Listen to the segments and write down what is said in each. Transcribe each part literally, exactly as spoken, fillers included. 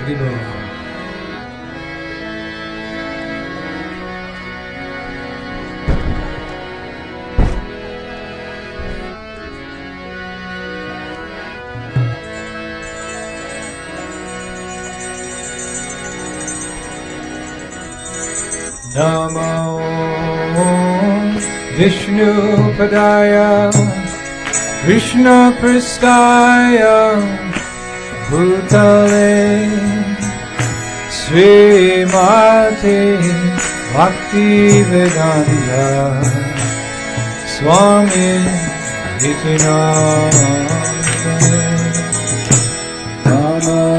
Namo Vishnu Padaya Krishna Pristaya Bhutale Srimati Bhakti Vedanta Swami Nityananda Namo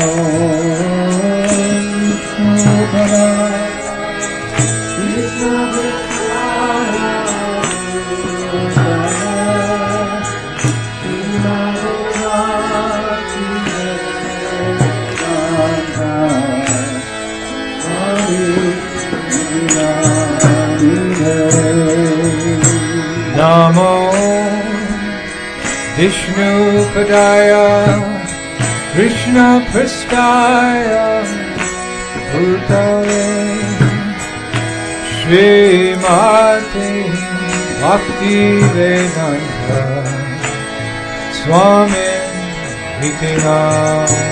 Vishnu Padaya Namo Vishnu Padaya Krishna Pristaya Bhutale Srimati Bhakti Vedanta Swami Nityananda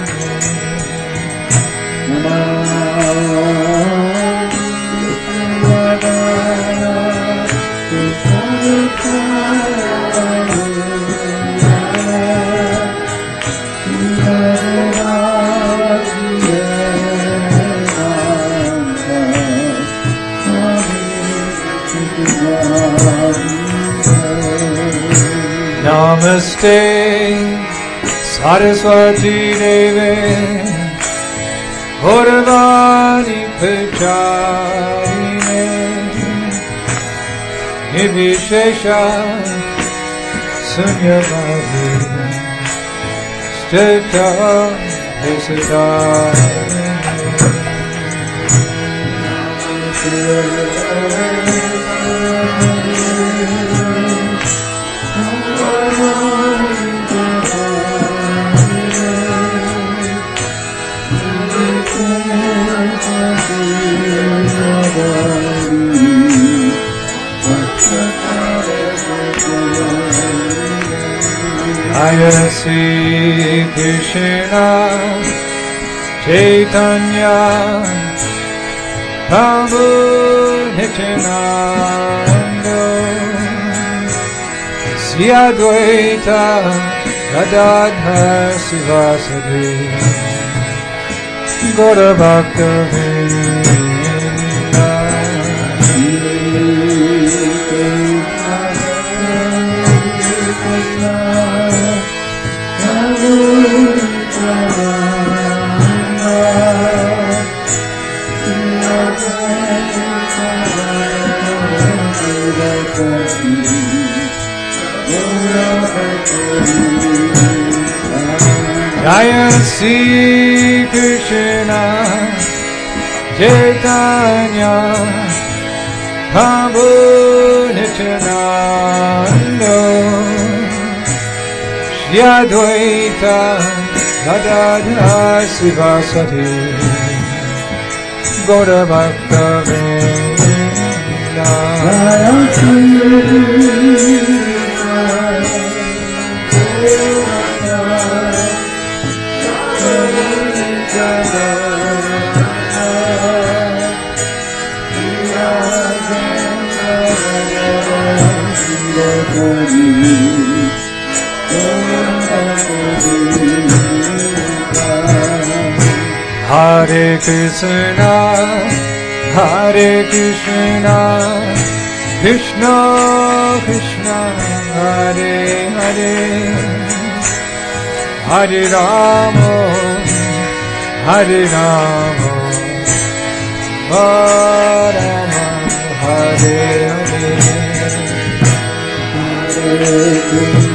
Namaste Saraswati Deve Gauravani Pacharine Nivishesha Sunyavadi Stita Visita Jaya Sri Krishna Chaitanya Prabhu Nityananda Sri Advaita Gadadhar Sivasadi Gaura Bhakta Jaya Sri Krishna Chaitanya Prabhu Nityananda Shri Advaita Gadadhar Sivasati Gaura Bhakta Vrinda Jaya Sri Hare Krishna, Hare Krishna, Krishna Krishna, Hare Hare, Hare Rama, Hare Rama, Rama Hare Hare, Hare Krishna.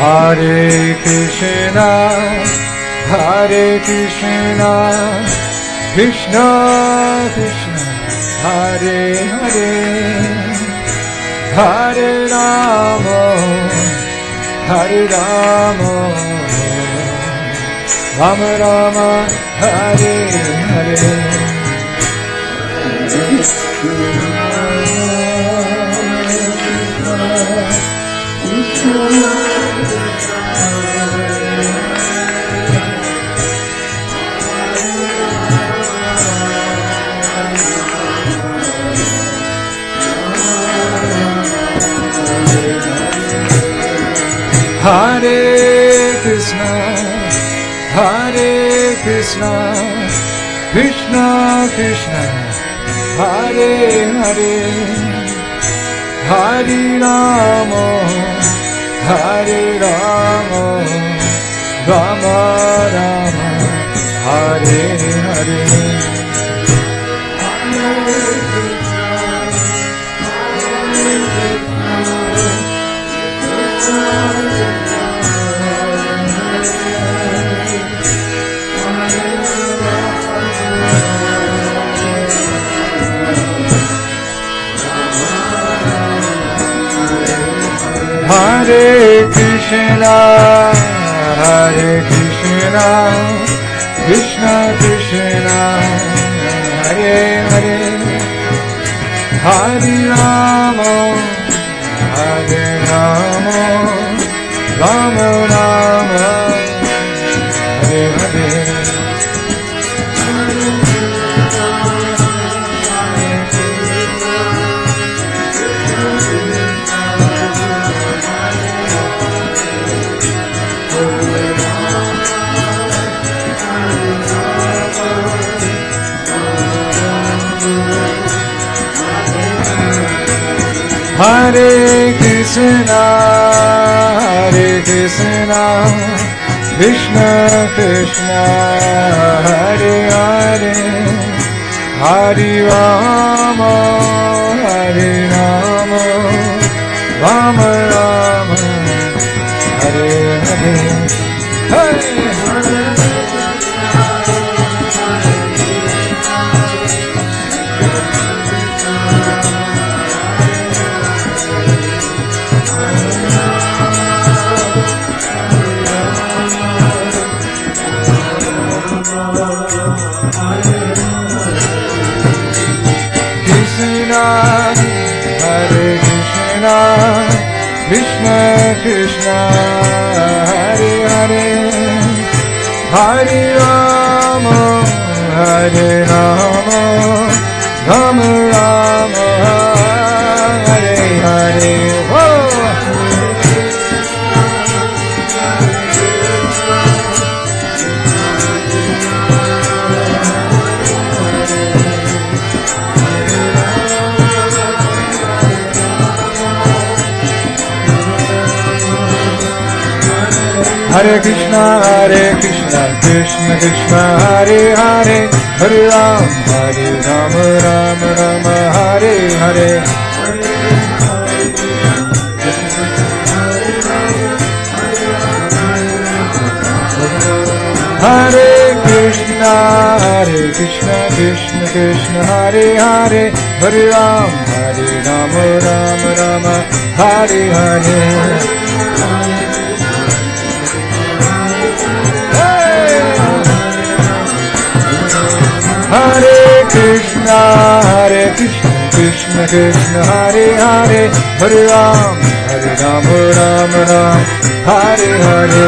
Hare Krishna, Hare Krishna, Krishna Krishna, Hare Hare, Hare Rama, Hare Rama, Rama Rama, Hare Hare. Hare Krishna, Hare Krishna, Krishna Krishna, Hare Hare, Hare Rama, Hare Rama, Rama Rama, Hare Hare. Hare Krishna, Hare Krishna, Krishna Krishna, Hare Hare, Hare Rama, Hare Rama, Rama Rama, Hare Hare. Hare Krishna, Hare Krishna, Krishna Krishna, Hare Hare, Hare Rama, Hare Rama, Rama Rama, Hare Hare. Hare Krishna Krishna, Hare Hare, Hare Rama, Hare Rama, Rama Rama, Hare Hare. Hare Krishna, Hare Krishna, Krishna Krishna, Hare Hare, Hare Ram, Hare Rama, Rama Rama, Hare Hare. Hare Krishna, Hare Krishna, Krishna Krishna, Hare Hare, Hare Ram, Hare Rama, Rama Rama, Hare Hare. Hare Krishna, Hare Krishna, Krishna Krishna, Hare Hare, Hare Ram, Hare Rama, Rama Rama, Hare Hare.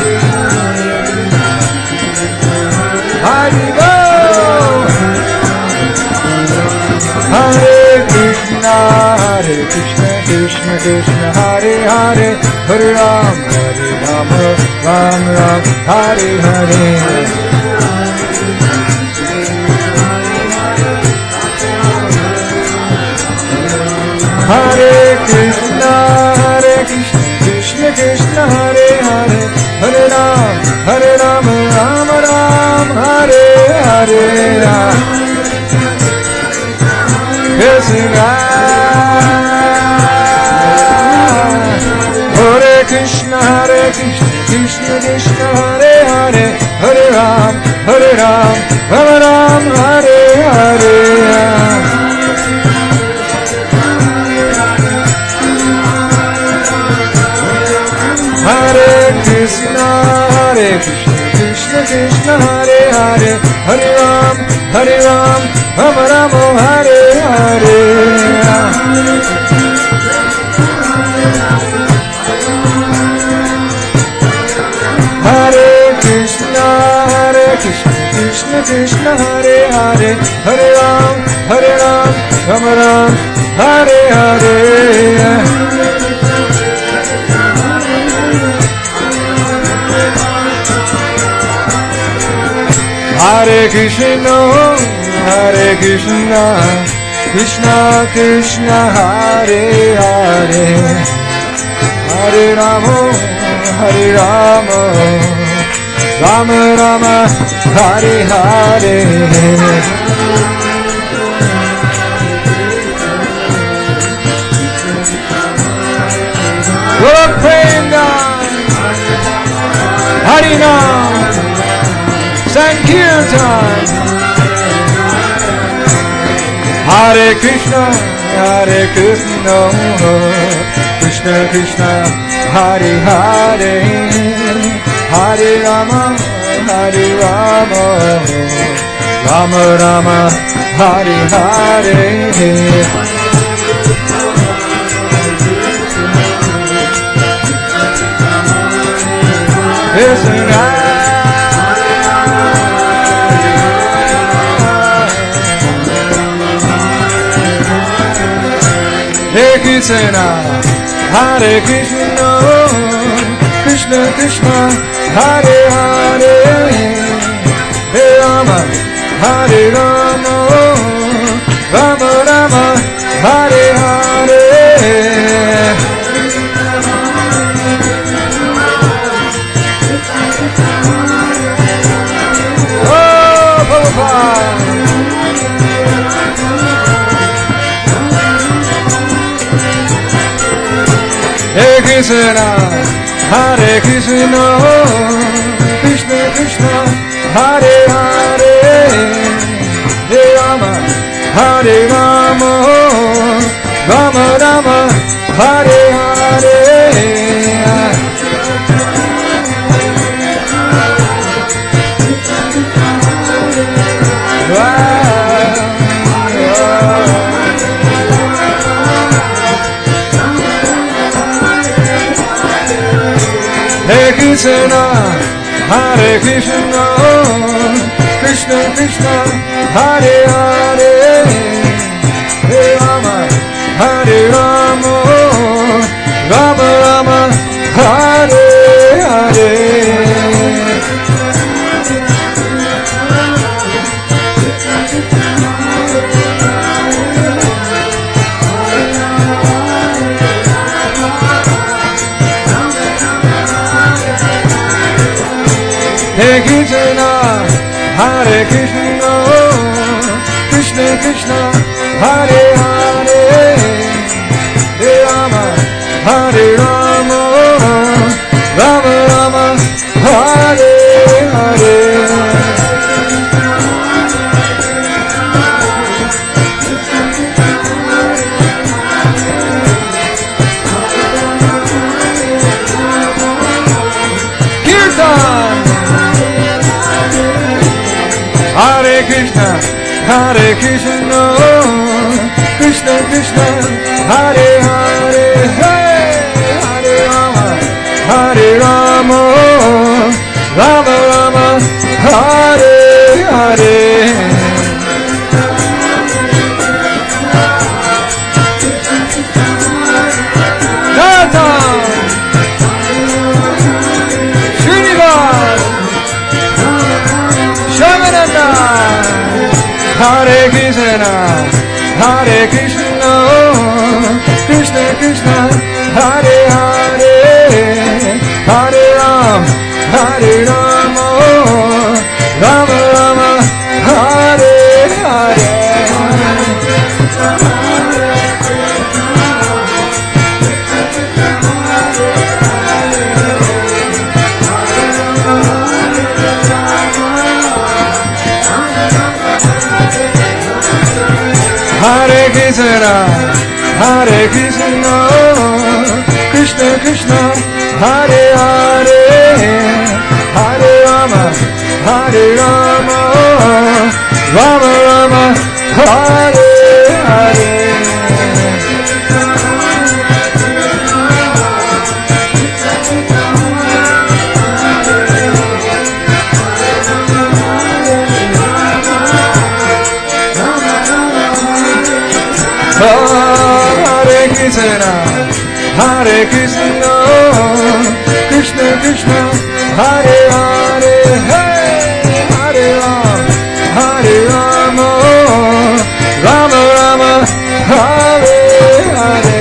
Hare Go. Hare Krishna, Hare Krishna, Krishna Krishna, Hare Hare, Hare Ram, Hare Rama, Rama Rama, Hare Hare. Hare Krishna, Hare Krishna, Krishna Krishna, Hare Hare, Hare Ram, Hare Rama, Rama Rama, Hare Hare. Krishna, Hare Krishna, Hare Hare Ram, Ram Ram, Hare Hare. Hare Krishna, Hare Krishna, Krishna Krishna, Hare Hare, Hare Ram, Hare Ram, Ram Ram, Hare Hare. Hare Krishna, Hare Krishna, Krishna Krishna, Hare Hare, Hare Ram, Hare Ram, Ram Ram, Hare Hare. Hare Krishna, Hare Krishna, Krishna Krishna, Hare Hare, Hare Rama, Hare Rama, Rama Rama, Hare Hare. Lord Prem-Dan, Harinam, Sankirtan. Hare Krishna, Hare Krishna, Krishna Krishna, Hare Hare, Hare Rama, Hare Rama, Rama Rama, Hare Hare. Krishna, Hare Krishna, Hare Krishna, Krishna Krishna, Hare Hare, Hare Rama, Hare Rama, Rama Rama, Hare Hare. Oh, Prabhupada. Hare Krishna, Hare Krishna, Krishna Krishna, Hare Hare, Hare Rama, Hare Rama, Rama Rama, Hare Hare. Hare Krishna, Hare Krishna, Krishna Krishna, Hare Hare, Hare Rama, Hare Rama, Rama Rama, Hare Hare. Hare Krishna, Hare Krishna, Krishna Krishna, Hare Hare, Hare Rama, Hare Rama, Rama Rama, Hare Hare. Kirtan. Hare Krishna, Hare Krishna, Krishna Krishna, Hare Hare, Hare Rama, Hare Rama, Rama Rama, Hare Hare. Nata, Srinivas, Shamananda. Hare Krishna, Hare Krishna, Krishna Krishna, Hare Hare, Hare Ram, Hare Rama, Rama Rama, Hare Hare. Hare Krishna, Hare Krishna, Krishna Krishna, Hare Hare, Hare Rama, Hare Rama, Rama Rama, Hare Hare. Hare Krishna, Hare Krishna, Krishna Krishna, Hare Hare, Hare Rama, Hare Rama, Rama Rama, Hare Hare.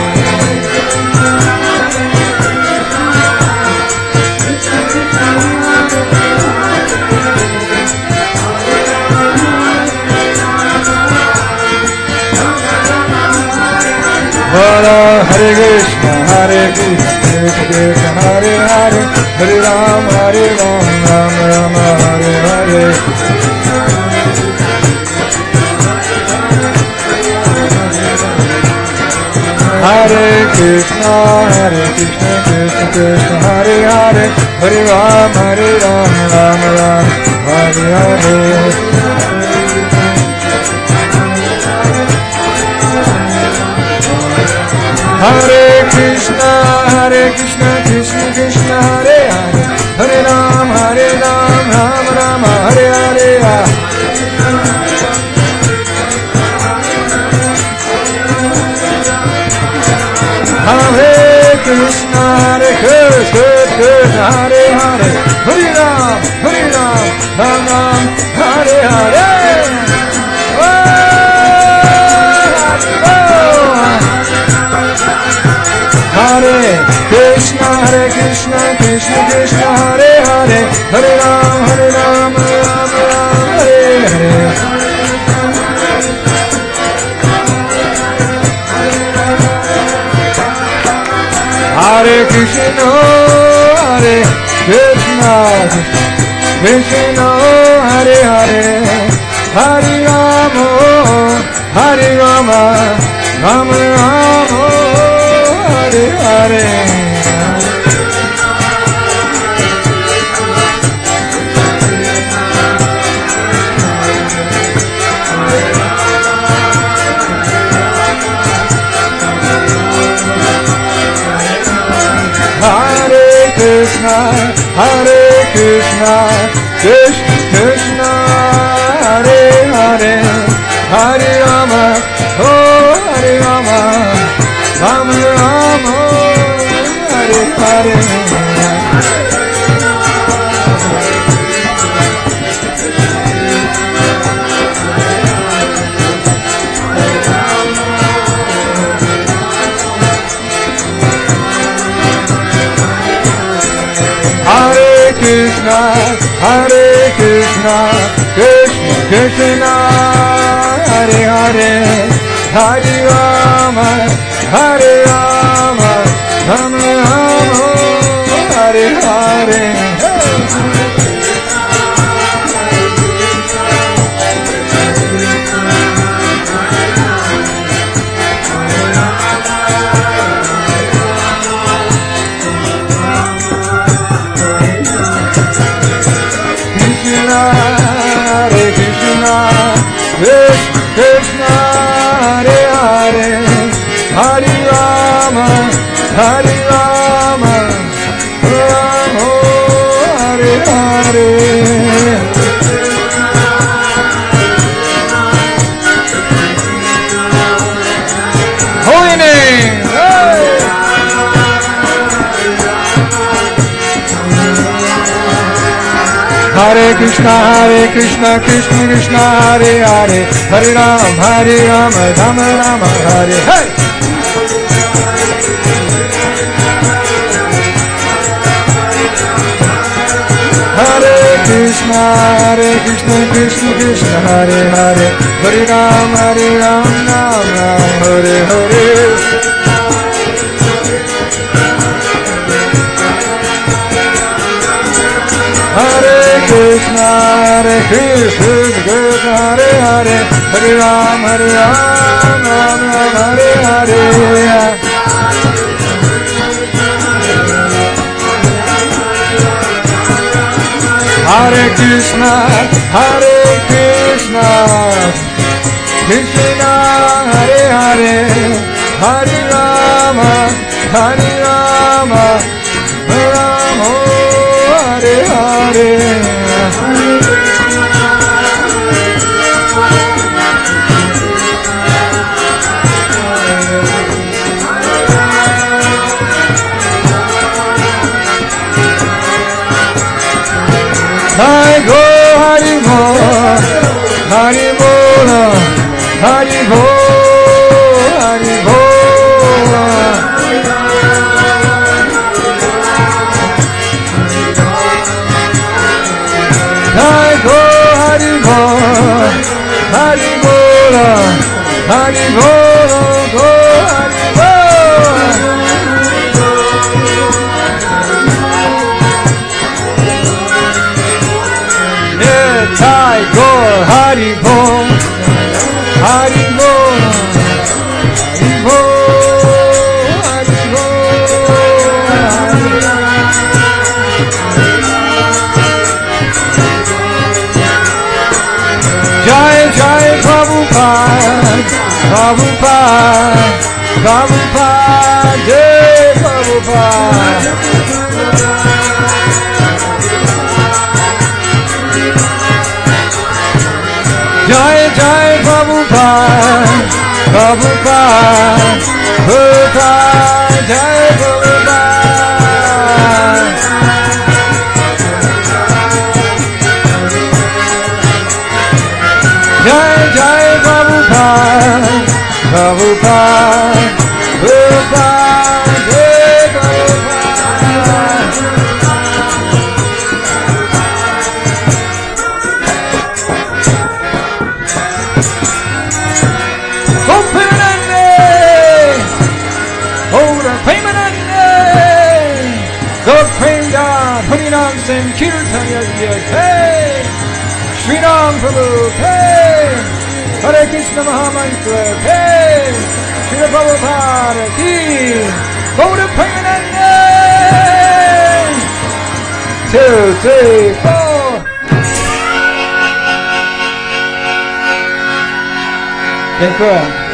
Hare Krishna, Hare Krishna, Krishna Hare Hare, Hare Rama, Hare Rama, Rama Rama, Hare Hare. Hare Krishna, Hare Krishna, Krishna Krishna, Hare Hare, Hare Rama, Hare Rama, Rama Rama, Hare Hare. Hare Krishna, Hare Krishna, Krishna Krishna, Hare Hare, Hare Ram, Hare Ram, Ram Ram, Hare Hare. Hare Krishna, Hare Krishna, Krishna Hare Hare, Hare Ram, Hare Ram, Ram Ram, Hare Hare. Hare Krishna, Hare Krishna, Krishna Krishna, Hare Hare, Hare Ram, Hare Ram, Ram Ram, Hare Hare. Hare Krishna, Hare Krishna, Krishna Hare Hare, Hare Rama, Hare Rama, Rama Rama, Hare Hare. Hare Krishna, Hare Krishna, Krishna Krishna, Hare Hare, Hare Rama, oh Hare Rama, Rama Rama, Hare Hare. Hare Krishna, Hare Krishna, Krishna Krishna, Hare Hare, Hare Rama, Hare Rama, Rama Rama, Hare Hare. Hare Krishna, Krishna Krishna, Hare Hare, Hare Rama, Hare Rama, Rama Hare Hare. Holy name. Hey! Hare Krishna, Hare Krishna, Krishna Krishna, Hare Hare, Hare Rama, Hare Rama, Rama Rama, Hare Hare. Hare Krishna, Hare Krishna, Krishna Krishna, Hare Hare, Hare Rama, Hare Rama, Rama Rama, Hare Hare. Hare Krishna, Hare Krishna, Krishna Hare Hare, Hare Ram, Hare Ram, Ram Ram, Hare Hare. Hare Krishna, Hare Krishna, Krishna Hare Hare, Hare Rama, Hare Rama, Rama Hare Hare. Hari Bo, Hari Bo, Hari Bo, Hari Bo, Hari Bo. Hari Bo, Hari Bo, Hari Bo, Hari Bo, Go, Hari Bo. Jai Gaur Hari Bo, Hari Bo, Hari Bo, Hari Bo. Jai Jai Prabhupada, Prabhupada, Prabhupada, Jai Prabhupada. Jai Jai Prabhupada, Prabhupada, Prabhupada, Jai Prabhupada. Jai Jai Prabhupada, Prabhupada, Prabhupada, Jai Prabhupada. Sankirtan Yajna Hey Shri Ram Prabhu Hey Hare Krishna Mahamantra Hey Shri Prabhupada Ki Gauda Premanande. Two, three, four. Thank you.